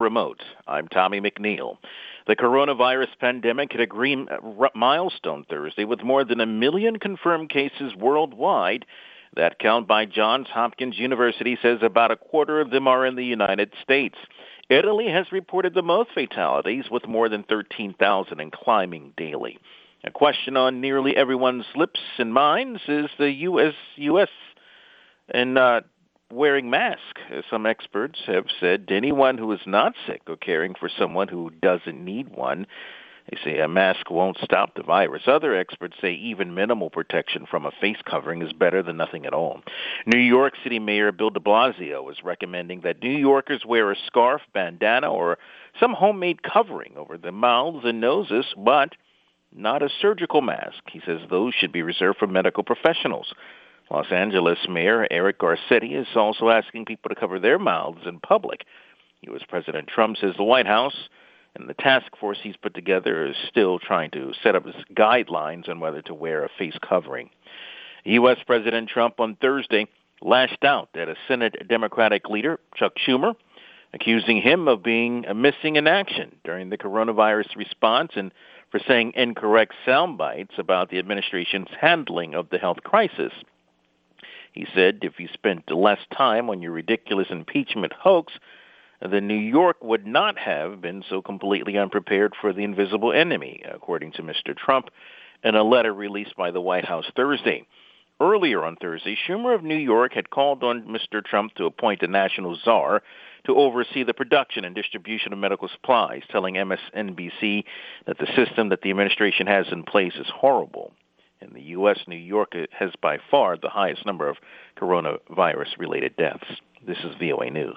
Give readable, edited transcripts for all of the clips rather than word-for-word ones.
Remote. I'm Tommy McNeil. The coronavirus pandemic hit a green milestone Thursday with more than 1 million confirmed cases worldwide. That count by Johns Hopkins University says about a quarter of them are in the United States. Italy has reported the most fatalities with more than 13,000 and climbing daily. A question on nearly everyone's lips and minds is the U.S. and wearing masks. Some experts have said anyone who is not sick or caring for someone who doesn't need one, they say a mask won't stop the virus. Other experts say even minimal protection from a face covering is better than nothing at all. New York City Mayor Bill de Blasio is recommending that New Yorkers wear a scarf, bandana, or some homemade covering over their mouths and noses, but not a surgical mask. He says those should be reserved for medical professionals. Los Angeles Mayor Eric Garcetti is also asking people to cover their mouths in public. U.S. President Trump says the White House and the task force he's put together is still trying to set up his guidelines on whether to wear a face covering. U.S. President Trump on Thursday lashed out at a Senate Democratic leader, Chuck Schumer, accusing him of being missing in action during the coronavirus response and for saying incorrect sound bites about the administration's handling of the health crisis. He said if you spent less time on your ridiculous impeachment hoax, then New York would not have been so completely unprepared for the invisible enemy, according to Mr. Trump, in a letter released by the White House Thursday. Earlier on Thursday, Schumer of New York had called on Mr. Trump to appoint a national czar to oversee the production and distribution of medical supplies, telling MSNBC that the system that the administration has in place is horrible. In the U.S., New York has by far the highest number of coronavirus-related deaths. This is VOA News.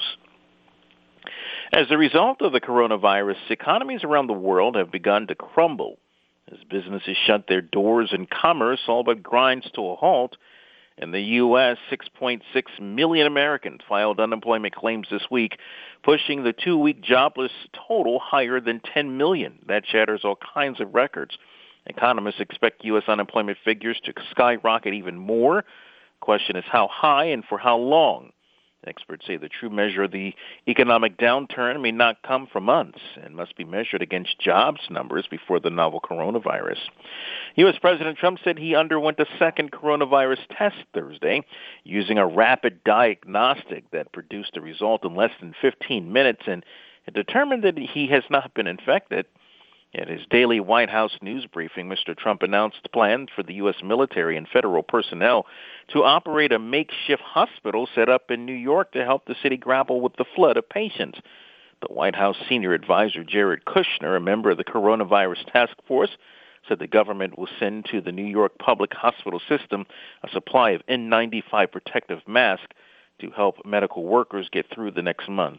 As a result of the coronavirus, economies around the world have begun to crumble as businesses shut their doors and commerce all but grinds to a halt. In the U.S., 6.6 million Americans filed unemployment claims this week, pushing the two-week jobless total higher than 10 million. That shatters all kinds of records. Economists expect U.S. unemployment figures to skyrocket even more. The question is how high and for how long. Experts say the true measure of the economic downturn may not come for months and must be measured against jobs numbers before the novel coronavirus. U.S. President Trump said he underwent a second coronavirus test Thursday using a rapid diagnostic that produced a result in less than 15 minutes, and it determined that he has not been infected. At his daily White House news briefing, Mr. Trump announced plans for the U.S. military and federal personnel to operate a makeshift hospital set up in New York to help the city grapple with the flood of patients. The White House senior advisor Jared Kushner, a member of the coronavirus task force, said the government will send to the New York public hospital system a supply of N95 protective masks to help medical workers get through the next month.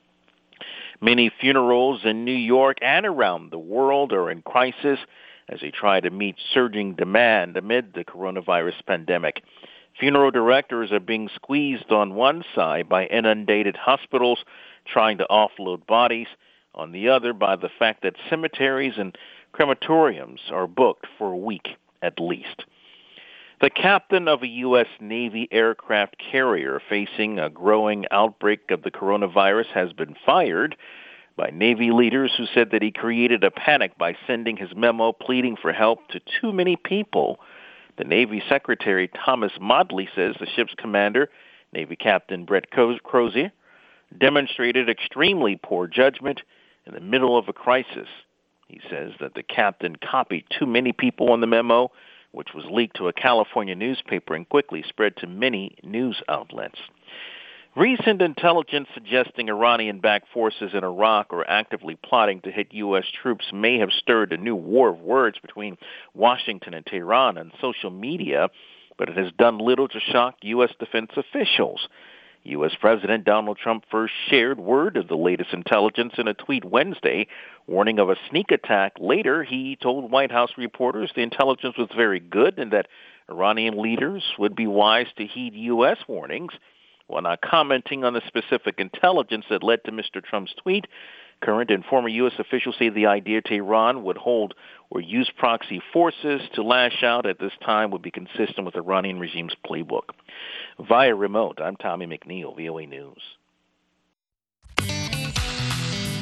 Many funerals in New York and around the world are in crisis as they try to meet surging demand amid the coronavirus pandemic. Funeral directors are being squeezed on one side by inundated hospitals trying to offload bodies, on the other by the fact that cemeteries and crematoriums are booked for a week at least. The captain of a U.S. Navy aircraft carrier facing a growing outbreak of the coronavirus has been fired by Navy leaders who said that he created a panic by sending his memo pleading for help to too many people. The Navy Secretary Thomas Modly says the ship's commander, Navy Captain Brett Crozier, demonstrated extremely poor judgment in the middle of a crisis. He says that the captain copied too many people on the memo, which was leaked to a California newspaper and quickly spread to many news outlets. Recent intelligence suggesting Iranian-backed forces in Iraq are actively plotting to hit U.S. troops may have stirred a new war of words between Washington and Tehran on social media, but it has done little to shock U.S. defense officials. U.S. President Donald Trump first shared word of the latest intelligence in a tweet Wednesday, warning of a sneak attack. Later, he told White House reporters the intelligence was very good and that Iranian leaders would be wise to heed U.S. warnings. While not commenting on the specific intelligence that led to Mr. Trump's tweet, current and former U.S. officials say the idea Tehran would hold or use proxy forces to lash out at this time would be consistent with the Iranian regime's playbook. Via remote, I'm Tommy McNeil, VOA News.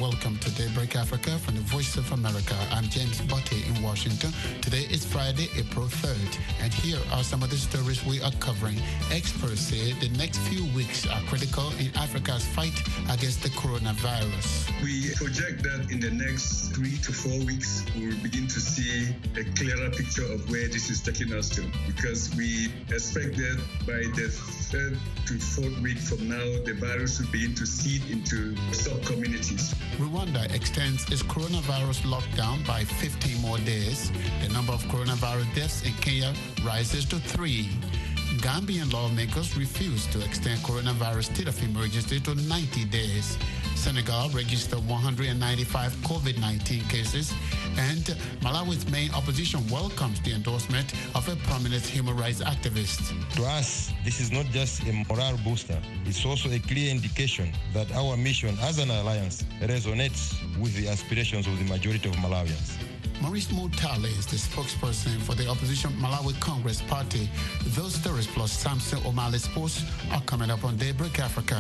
welcome to Daybreak Africa from the Voice of America. I'm James Botte in Washington. Today is Friday, April 3rd, and here are some of the stories we are covering. Experts say the next few weeks are critical in Africa's fight against the coronavirus. We project that in the next 3 to 4 weeks, we will begin to see a clearer picture of where this is taking us to, because we expect that by the 3rd to 4th week from now, the virus will begin to seed into sub-communities. Rwanda extends its coronavirus lockdown by 50 more days. The number of coronavirus deaths in Kenya rises to 3. Gambian lawmakers refuse to extend coronavirus state of emergency to 90 days. Senegal registered 195 COVID-19 cases, and Malawi's main opposition welcomes the endorsement of a prominent human rights activist. To us, this is not just a morale booster. It's also a clear indication that our mission as an alliance resonates with the aspirations of the majority of Malawians. Maurice Mutale is the spokesperson for the opposition Malawi Congress Party. Those stories plus Samson O'Malley Sports are coming up on Daybreak Africa.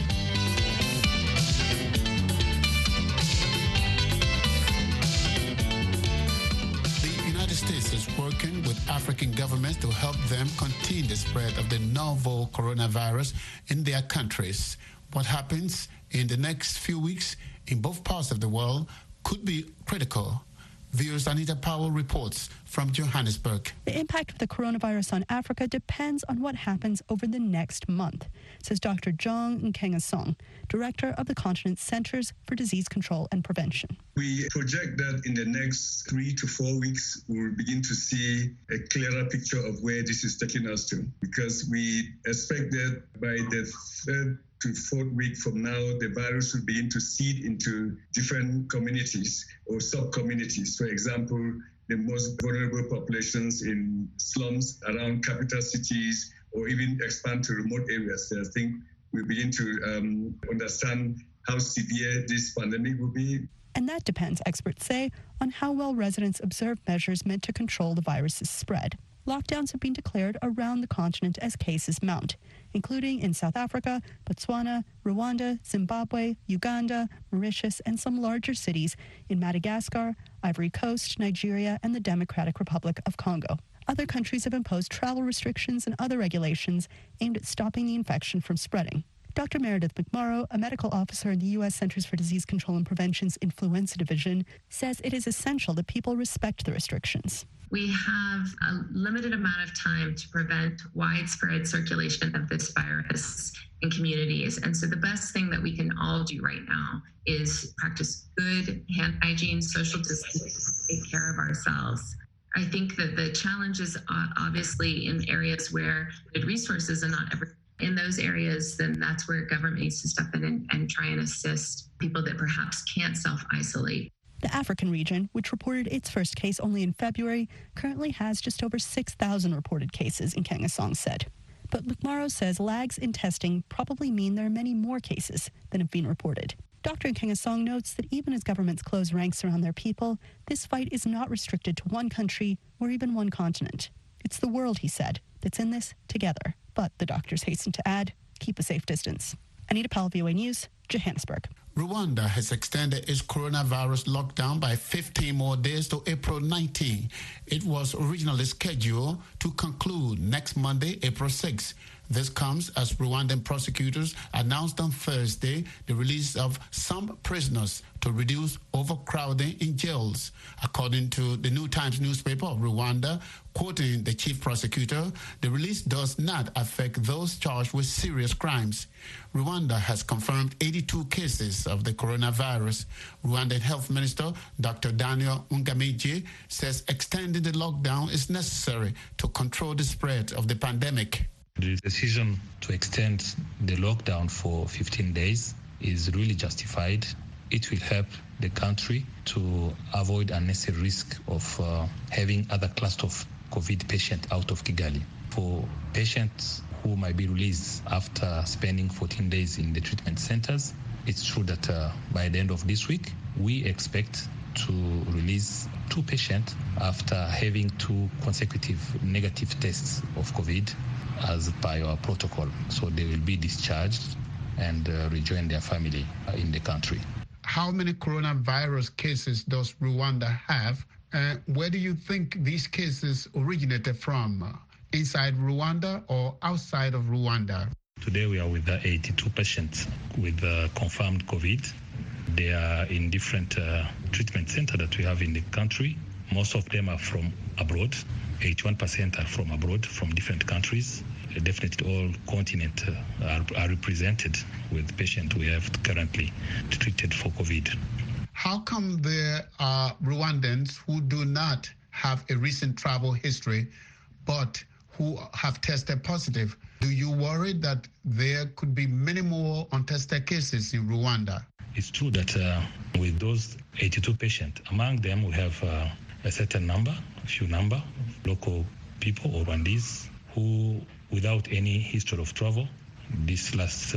States is working with African governments to help them contain the spread of the novel coronavirus in their countries. What happens in the next few weeks in both parts of the world could be critical. Viewers Anita Powell reports from Johannesburg. The impact of the coronavirus on Africa depends on what happens over the next month, says Dr. John Nkengasong, director of the continent's Centers for Disease Control and Prevention. We project that in the next 3 to 4 weeks, we will begin to see a clearer picture of where this is taking us to, because we expect that by the 3rd to 4th week from now, the virus will begin to seed into different communities or sub-communities. For example, the most vulnerable populations in slums around capital cities, or even expand to remote areas. So I think we begin to understand how severe this pandemic will be. And that depends, experts say, on how well residents observe measures meant to control the virus's spread. Lockdowns have been declared around the continent as cases mount, including in South Africa, Botswana, Rwanda, Zimbabwe, Uganda, Mauritius, and some larger cities in Madagascar, Ivory Coast, Nigeria, and the Democratic Republic of Congo. Other countries have imposed travel restrictions and other regulations aimed at stopping the infection from spreading. Dr. Meredith McMorrow, a medical officer in the U.S. Centers for Disease Control and Prevention's Influenza Division, says it is essential that people respect the restrictions. We have a limited amount of time to prevent widespread circulation of this virus in communities. And so the best thing that we can all do right now is practice good hand hygiene, social distancing, take care of ourselves. I think that the challenge is obviously in areas where good resources are not ever in those areas, then that's where government needs to step in and try and assist people that perhaps can't self-isolate. The African region, which reported its first case only in February, currently has just over 6,000 reported cases, Nkengasong said. But McMorrow says lags in testing probably mean there are many more cases than have been reported. Dr. Nkengasong notes that even as governments close ranks around their people, this fight is not restricted to one country or even one continent. It's the world, he said, that's in this together. But, the doctors hasten to add, keep a safe distance. Anita Powell, VOA News, Johannesburg. Rwanda has extended its coronavirus lockdown by 15 more days to April 19. It was originally scheduled to conclude next Monday, April 6. This comes as Rwandan prosecutors announced on Thursday the release of some prisoners to reduce overcrowding in jails. According to the New Times newspaper of Rwanda, quoting the chief prosecutor, the release does not affect those charged with serious crimes. Rwanda has confirmed 82 cases of the coronavirus. Rwandan Health Minister Dr. Daniel Ngamije says extending the lockdown is necessary to control the spread of the pandemic. The decision to extend the lockdown for 15 days is really justified. It will help the country to avoid unnecessary risk of having other clusters of COVID patients out of Kigali. For patients who might be released after spending 14 days in the treatment centers, it's true that by the end of this week, we expect to release 2 patients after having 2 consecutive negative tests of COVID as per our protocol. So they will be discharged and rejoin their family in the country. how many coronavirus cases does Rwanda have? Where do you think these cases originated from? Inside Rwanda or outside of Rwanda? Today we are with 82 patients with confirmed COVID. They are in different treatment centers that we have in the country. Most of them are from abroad. 81% are from abroad, from different countries. Definitely all continents are represented with patients we have currently treated for COVID. How come there are Rwandans who do not have a recent travel history but who have tested positive? Do you worry that there could be many more untested cases in Rwanda? It's true that with those 82 patients, among them we have a certain number, a few number of local people or Rwandese who, without any history of travel, this last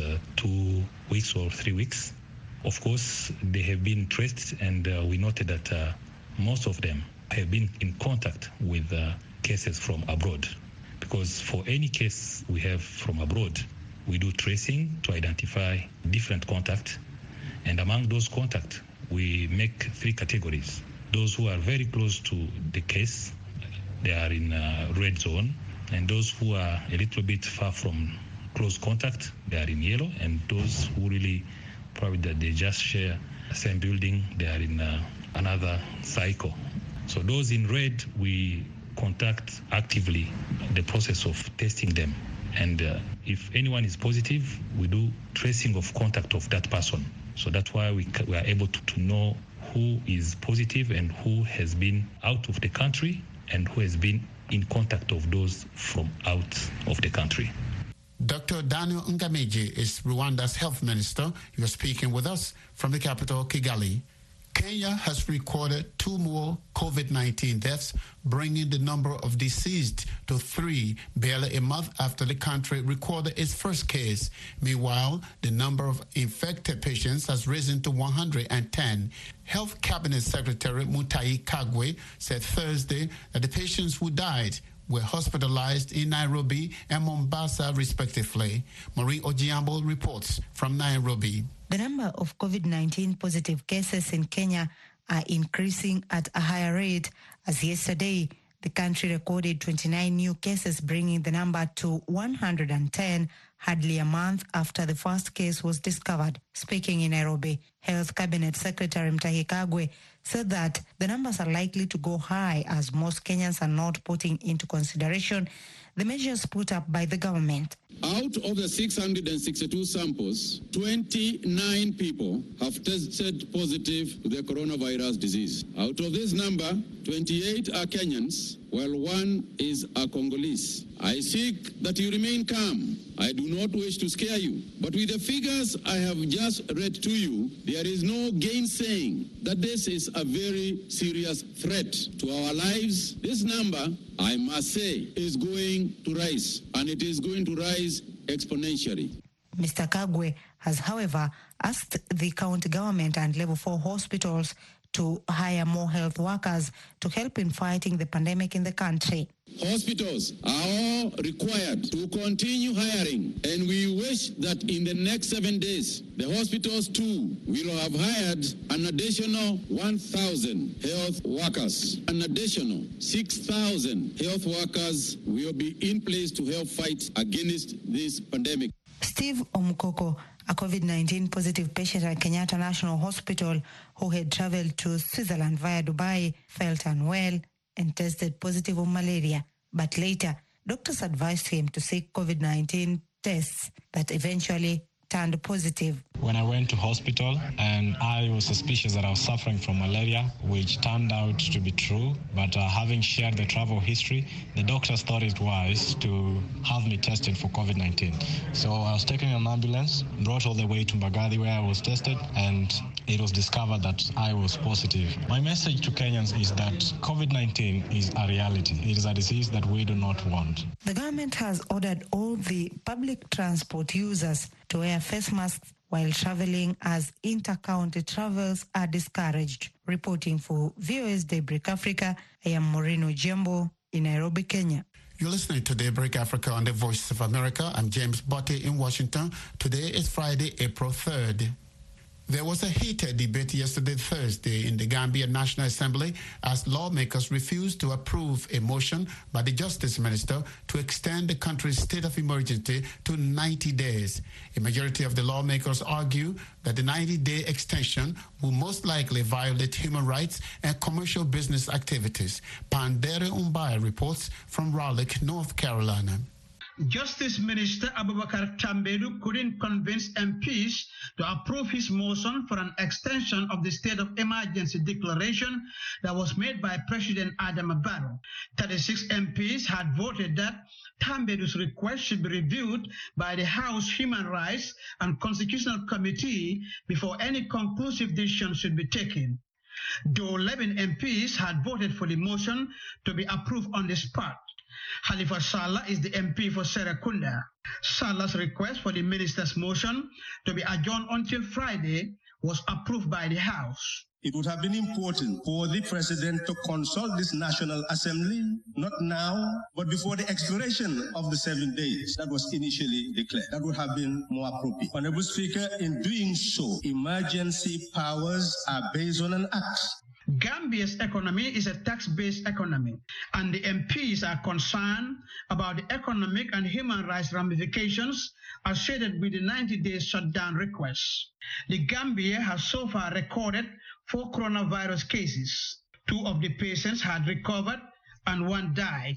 2 weeks or 3 weeks, of course, they have been traced, and we noted that most of them have been in contact with cases from abroad. Because for any case we have from abroad, we do tracing to identify different contacts. And among those contacts, we make 3 categories. Those who are very close to the case, they are in red zone. And those who are a little bit far from close contact, they are in yellow. And those who really probably that they just share the same building, they are in another cycle. So those in red, we contact actively the process of testing them. And if anyone is positive, we do tracing of contact of that person. So that's why we are able to know who is positive and who has been out of the country and who has been in contact of those from out of the country. Dr. Daniel Ngamije is Rwanda's health minister. You're speaking with us from the capital, Kigali. Kenya has recorded 2 more COVID-19 deaths, bringing the number of deceased to 3, barely a month after the country recorded its first case. Meanwhile, the number of infected patients has risen to 110. Health Cabinet Secretary Mutahi Kagwe said Thursday that the patients who died were hospitalized in Nairobi and Mombasa, respectively. Marie Ojiambo reports from Nairobi. The number of COVID-19 positive cases in Kenya are increasing at a higher rate, as yesterday the country recorded 29 new cases, bringing the number to 110, hardly a month after the first case was discovered. Speaking in Nairobi, Health Cabinet Secretary Mutahi Kagwe said that the numbers are likely to go high as most Kenyans are not putting into consideration the measures put up by the government. Out of the 662 samples, 29 people have tested positive to the coronavirus disease. Out of this number, 28 are Kenyans, while 1 is a Congolese. I seek that you remain calm. I do not wish to scare you. But with the figures I have just read to you, there is no gainsaying that this is a very serious threat to our lives. This number, I must say, is going to rise, and it is going to rise exponentially. Mr. Kagwe has, however, asked the county government and level 4 hospitals to hire more health workers to help in fighting the pandemic in the country. Hospitals are all required to continue hiring, and we wish that in the next 7 days, the hospitals too will have hired an additional 1,000 health workers. An additional 6,000 health workers will be in place to help fight against this pandemic. Steve Omukoko, a COVID-19 positive patient at Kenyatta National Hospital who had traveled to Switzerland via Dubai, felt unwell and tested positive of malaria. But later, doctors advised him to seek COVID-19 tests that eventually turned positive. When I went to hospital, and I was suspicious that I was suffering from malaria, which turned out to be true. But having shared the travel history, the doctors thought it wise to have me tested for COVID-19. So I was taken in an ambulance, brought all the way to Mbagathi where I was tested, and it was discovered that I was positive. My message to Kenyans is that COVID-19 is a reality. It is a disease that we do not want. The government has ordered all the public transport users to wear face masks while traveling, as inter-county travels are discouraged. Reporting for VOS Daybreak Africa, I am Maureen Ojiambo in Nairobi, Kenya. You're listening to Daybreak Africa on the Voice of America. I'm James Botte in Washington. Today is Friday, April 3rd. There was a heated debate yesterday, Thursday, in the Gambia National Assembly as lawmakers refused to approve a motion by the Justice Minister to extend the country's state of emergency to 90 days. A majority of the lawmakers argue that the 90-day extension will most likely violate human rights and commercial business activities. Pandere Umbaya reports from Raleigh, North Carolina. Justice Minister Abubakar Tambedu couldn't convince MPs to approve his motion for an extension of the state of emergency declaration that was made by President Adama Barrow. 36 MPs had voted that Tambedu's request should be reviewed by the House Human Rights and Constitutional Committee before any conclusive decision should be taken. Though 11 MPs had voted for the motion to be approved on the spot. Khalifa Sallah is the MP for Serekunda. Salah's request for the minister's motion to be adjourned until Friday was approved by the House. It would have been important for the President to consult this National Assembly, not now, but before the expiration of the 7 days that was initially declared. That would have been more appropriate. Honorable Speaker, in doing so, emergency powers are based on an act. Gambia's economy is a tax-based economy, and the MPs are concerned about the economic and human rights ramifications associated with the 90-day shutdown request. The Gambia has so far recorded 4 coronavirus cases. 2 of the patients had recovered and 1 died.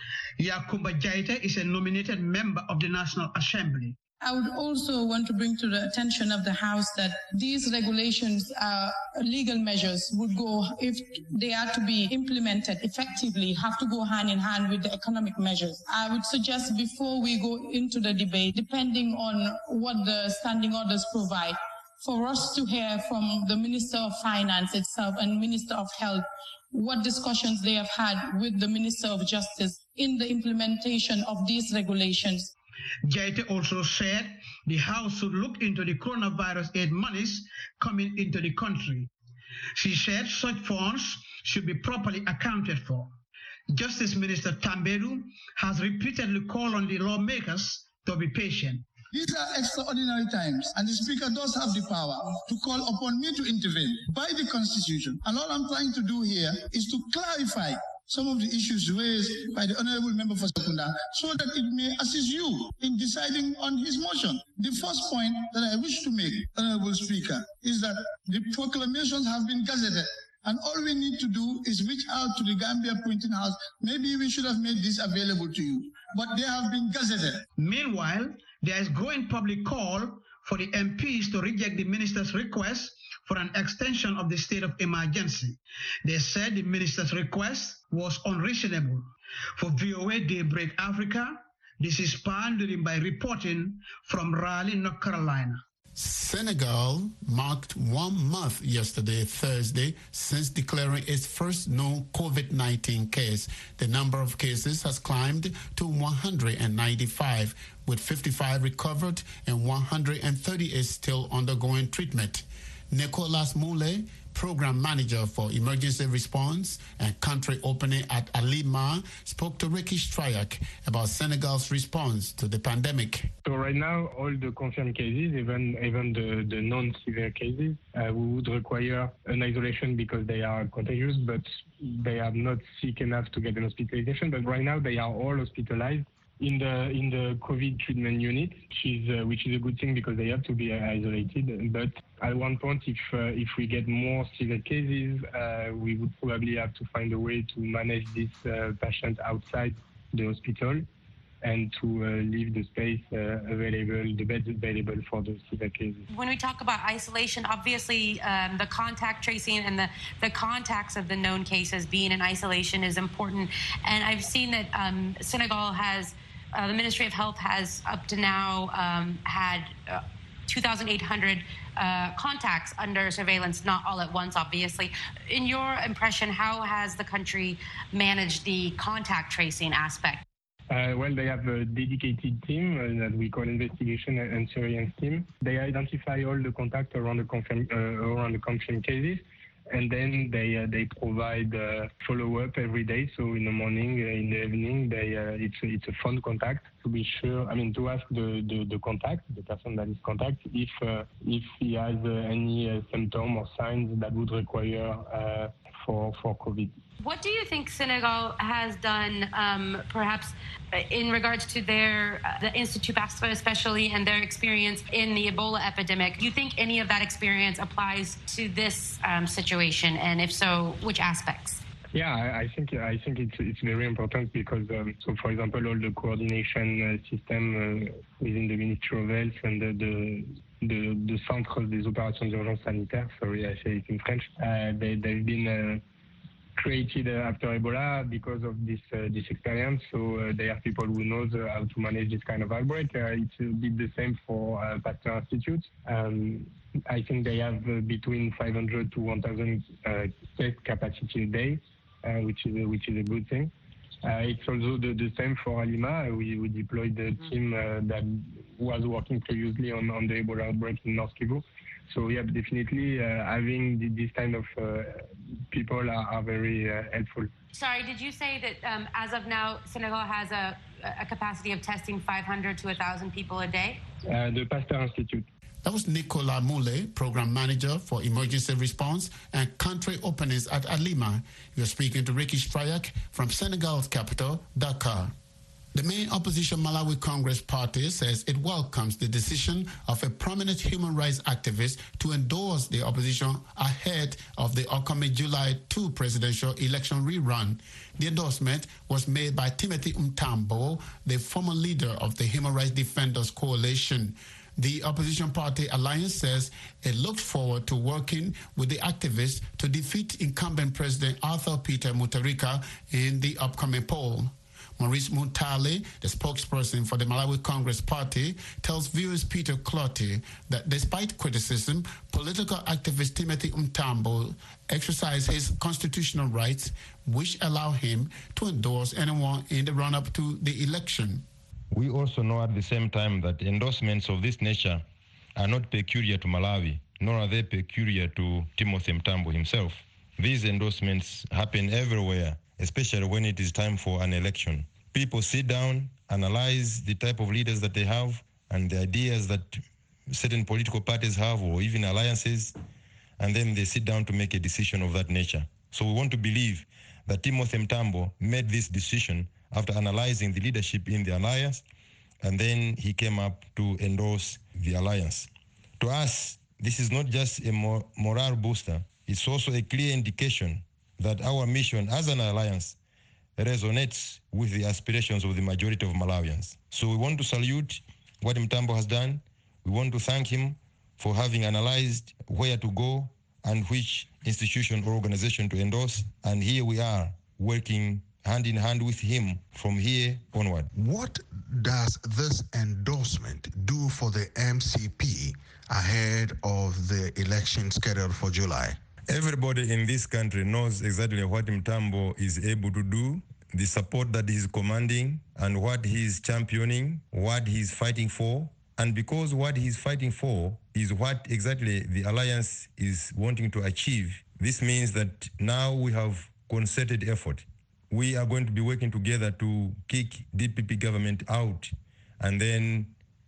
Yakumba Jaita is a nominated member of the National Assembly. I would also want to bring to the attention of the House that these regulations are legal measures would go, if they are to be implemented effectively, have to go hand in hand with the economic measures. I would suggest before we go into the debate, depending on what the standing orders provide, for us to hear from the Minister of Finance itself and Minister of Health what discussions they have had with the Minister of Justice in the implementation of these regulations. Jaite also said the House should look into the coronavirus aid monies coming into the country. She said such funds should be properly accounted for. Justice Minister Tambedu has repeatedly called on the lawmakers to be patient. These are extraordinary times, and the Speaker does have the power to call upon me to intervene by the Constitution. And all I'm trying to do here is to clarify some of the issues raised by the Honorable Member for Serekunda so that it may assist you in deciding on his motion. The first point that I wish to make, Honorable Speaker, is that the proclamations have been gazetted. And all we need to do is reach out to the Gambia Printing House. Maybe we should have made this available to you, but they have been gazetted. Meanwhile, there is growing public call for the MPs to reject the minister's request for an extension of the state of emergency. They said the minister's request was unreasonable. For VOA Daybreak Africa, this is Pandering by reporting from Raleigh, North Carolina. Senegal marked 1 month yesterday, Thursday, since declaring its first known COVID-19 case. The number of cases has climbed to 195, with 55 recovered and 138 still undergoing treatment. Nicolas Moulay, Program Manager for Emergency Response and Country Opening at Alima, spoke to Ricky Strayak about Senegal's response to the pandemic. So right now, all the confirmed cases, even the non-severe cases, we would require an isolation because they are contagious, but they are not sick enough to get an hospitalization. But right now, they are all hospitalized in the COVID treatment unit, which is a good thing because they have to be isolated. But at one point, if we get more severe cases, we would probably have to find a way to manage these patients outside the hospital and to leave the space available, the beds available for the severe cases. When we talk about isolation, obviously the contact tracing and the contacts of the known cases being in isolation is important. And I've seen that Senegal has, the Ministry of Health has up to now had 2,800 contacts under surveillance, not all at once, obviously. In your impression, how has the country managed the contact tracing aspect? Well, they have a dedicated team that we call investigation and surveillance team. They identify all the contacts around the confirmed cases, and then they provide follow-up every day. So in the morning, in the evening, it's a phone contact to be sure. I mean, to ask the contact, the person that is contact, if he has any symptom or signs that would require for COVID. What do you think Senegal has done, perhaps in regards to the Institut Pasteur especially and their experience in the Ebola epidemic? Do you think any of that experience applies to this situation? And if so, which aspects? Yeah, I think it's very important because, so for example, all the coordination system within the Ministry of Health and the Centre des Opérations d'Urgence Sanitaire, sorry, I say it in French, they've been created after Ebola because of this experience. So they are people who knows how to manage this kind of outbreak. It's a bit the same for Pasteur Institute. I think they have between 500 to 1,000 test capacity a day, which is a good thing. It's also the same for Halima. We deployed the team that was working previously on the Ebola outbreak in North Kivu. So yeah, definitely having this kind of people are very helpful. Sorry, did you say that as of now, Senegal has a capacity of testing 500 to 1,000 people a day? The Pasteur Institute. That was Nicolas Moule, Program Manager for Emergency Response and Country Openings at Halima. You're speaking to Ricky Strayak from Senegal's capital, Dakar. The main opposition Malawi Congress Party says it welcomes the decision of a prominent human rights activist to endorse the opposition ahead of the upcoming July 2 presidential election rerun. The endorsement was made by Timothy Mtambo, the former leader of the Human Rights Defenders Coalition. The opposition party Alliance says it looks forward to working with the activists to defeat incumbent President Arthur Peter Mutharika in the upcoming poll. Maurice Muntale, the spokesperson for the Malawi Congress Party, tells viewers Peter Clottey that despite criticism, political activist Timothy Mtambo exercised his constitutional rights, which allow him to endorse anyone in the run-up to the election. We also know at the same time that endorsements of this nature are not peculiar to Malawi, nor are they peculiar to Timothy Mtambo himself. These endorsements happen everywhere, especially when it is time for an election. People sit down, analyze the type of leaders that they have and the ideas that certain political parties have or even alliances, and then they sit down to make a decision of that nature. So we want to believe that Timothy Mtambo made this decision after analyzing the leadership in the alliance, and then he came up to endorse the alliance. To us, this is not just a morale booster, it's also a clear indication that our mission as an alliance resonates with the aspirations of the majority of Malawians. So we want to salute what Mtambo has done. We want to thank him for having analyzed where to go and which institution or organization to endorse. And here we are working hand in hand with him from here onward. What does this endorsement do for the MCP ahead of the election scheduled for July? Everybody in this country knows exactly what Mtambo is able to do, the support that he's commanding, and what he's championing, what he's fighting for. And because what he's fighting for is what exactly the alliance is wanting to achieve, this means that now we have concerted effort. We are going to be working together to kick DPP government out, and then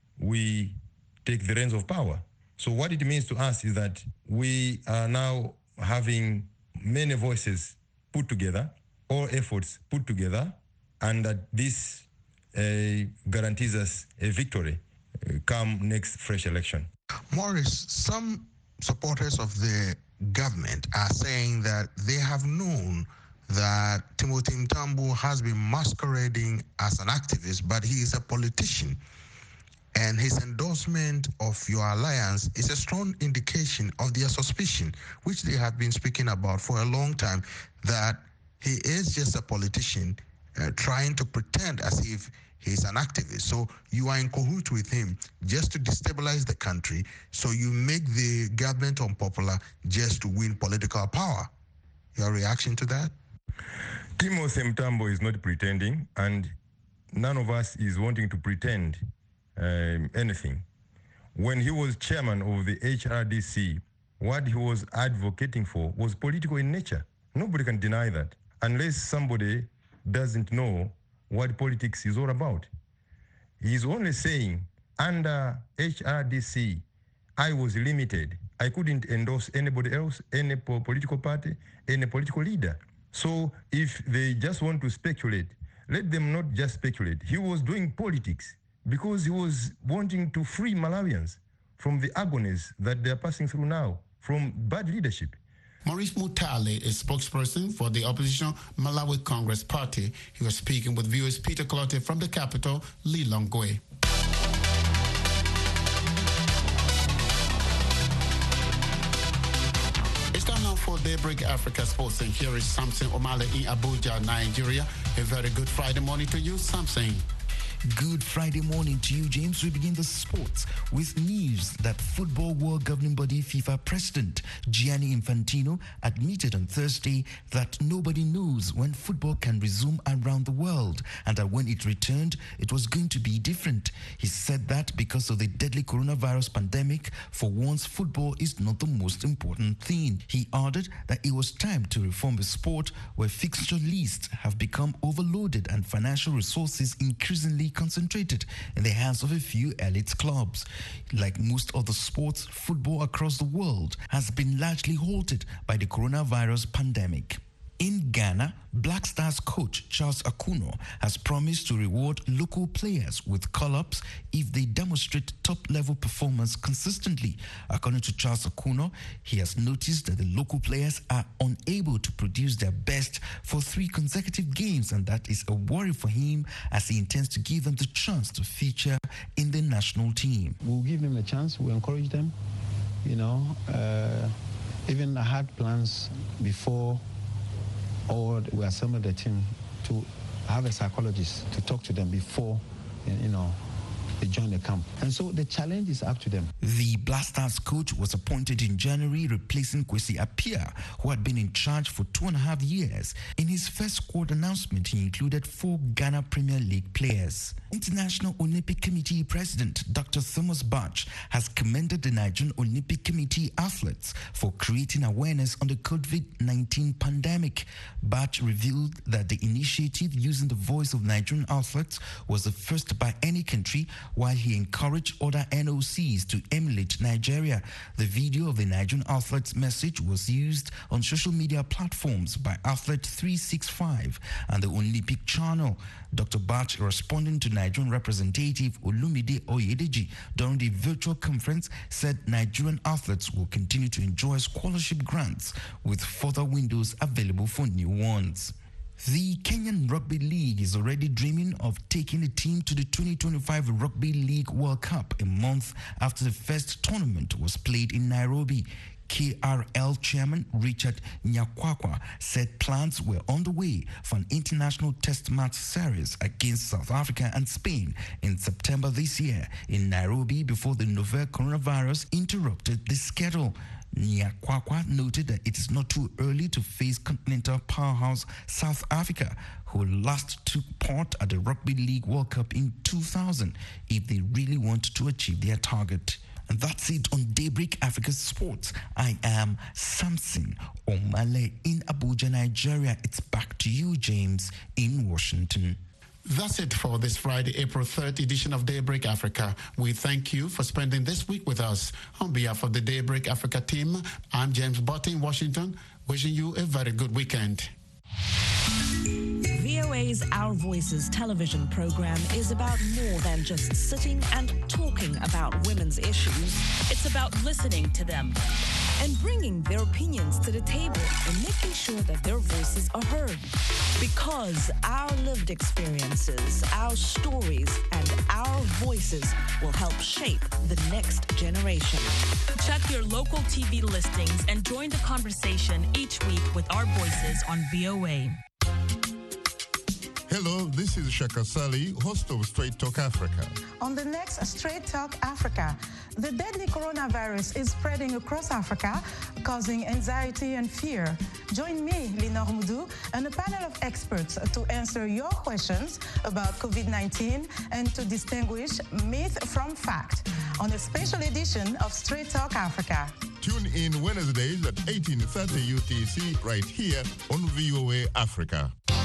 we take the reins of power. So what it means to us is that we are now having many voices put together, all efforts put together, and that this guarantees us a victory come next fresh election. Maurice, some supporters of the government are saying that they have known that Timothy Mtambo has been masquerading as an activist, but he is a politician. And his endorsement of your alliance is a strong indication of their suspicion, which they have been speaking about for a long time, that he is just a politician trying to pretend as if he's an activist. So you are in cahoots with him just to destabilize the country, so you make the government unpopular just to win political power. Your reaction to that? Timothy Mtambo is not pretending, and none of us is wanting to pretend anything. When he was chairman of the HRDC, what he was advocating for was political in nature. Nobody can deny that, unless somebody doesn't know what politics is all about. He's only saying, under HRDC, I was limited. I couldn't endorse anybody else, any political party, any political leader. So if they just want to speculate, let them not just speculate. He was doing politics because he was wanting to free Malawians from the agonies that they are passing through now, from bad leadership. Maurice Mutale is spokesperson for the opposition Malawi Congress Party. He was speaking with viewers Peter Clotte from the capital, Lilongwe. It's time now for Daybreak Africa Sports, and here is Samson Omale in Abuja, Nigeria. A very good Friday morning to you, Samson. Good Friday morning to you, James. We begin the sports with news that Football World Governing Body FIFA President Gianni Infantino admitted on Thursday that nobody knows when football can resume around the world, and that when it returned, it was going to be different. He said that because of the deadly coronavirus pandemic, for once football is not the most important thing. He added that it was time to reform a sport where fixture lists have become overloaded and financial resources increasingly concentrated in the hands of a few elite clubs. Like most other sports, football across the world has been largely halted by the coronavirus pandemic. In Ghana, Black Stars coach Charles Akuno has promised to reward local players with call-ups if they demonstrate top-level performance consistently. According to Charles Akuno, he has noticed that the local players are unable to produce their best for 3 consecutive games, and that is a worry for him as he intends to give them the chance to feature in the national team. We'll give them a chance. We'll encourage them. Even I had plans before or we assembled the team to have a psychologist to talk to them before, they join the camp. And so the challenge is up to them. The Black Stars coach was appointed in January, replacing Kwesi Appiah, who had been in charge for 2.5 years. In his first squad announcement, he included 4 Ghana Premier League players. International Olympic Committee President Dr. Thomas Bach has commended the Nigerian Olympic Committee athletes for creating awareness on the COVID-19 pandemic. Bach revealed that the initiative using the voice of Nigerian athletes was the first by any country, while he encouraged other NOCs to emulate Nigeria. The video of the Nigerian athletes' message was used on social media platforms by Athlete 365 and the Olympic Channel. Dr. Bach, responding to Nigerian representative Olumide Oyedeji during the virtual conference, said Nigerian athletes will continue to enjoy scholarship grants with further windows available for new ones. The Kenyan Rugby League is already dreaming of taking the team to the 2025 Rugby League World Cup a month after the first tournament was played in Nairobi. KRL chairman Richard Nyakwakwa said plans were on the way for an international test match series against South Africa and Spain in September this year in Nairobi before the novel coronavirus interrupted the schedule. Nyakwakwa noted that it is not too early to face continental powerhouse South Africa, who last took part at the Rugby League World Cup in 2000, if they really want to achieve their target. And that's it on Daybreak Africa Sports. I am Samson Omale in Abuja, Nigeria. It's back to you, James, in Washington. That's it for this Friday, April 3rd edition of Daybreak Africa. We thank you for spending this week with us. On behalf of the Daybreak Africa team, I'm James Butt in Washington, wishing you a very good weekend. VOA's Our Voices television program is about more than just sitting and talking about women's issues. It's about listening to them and bringing their opinions to the table and making sure that their voices are heard. Because our lived experiences, our stories, and our voices will help shape the next generation. Check your local TV listings and join the conversation each week with Our Voices on VOA. Hello, this is Shaka Sali, host of Straight Talk Africa. On the next Straight Talk Africa, the deadly coronavirus is spreading across Africa, causing anxiety and fear. Join me, Linor Moudou, and a panel of experts to answer your questions about COVID-19 and to distinguish myth from fact on a special edition of Straight Talk Africa. Tune in Wednesdays at 18:30 UTC right here on VOA Africa.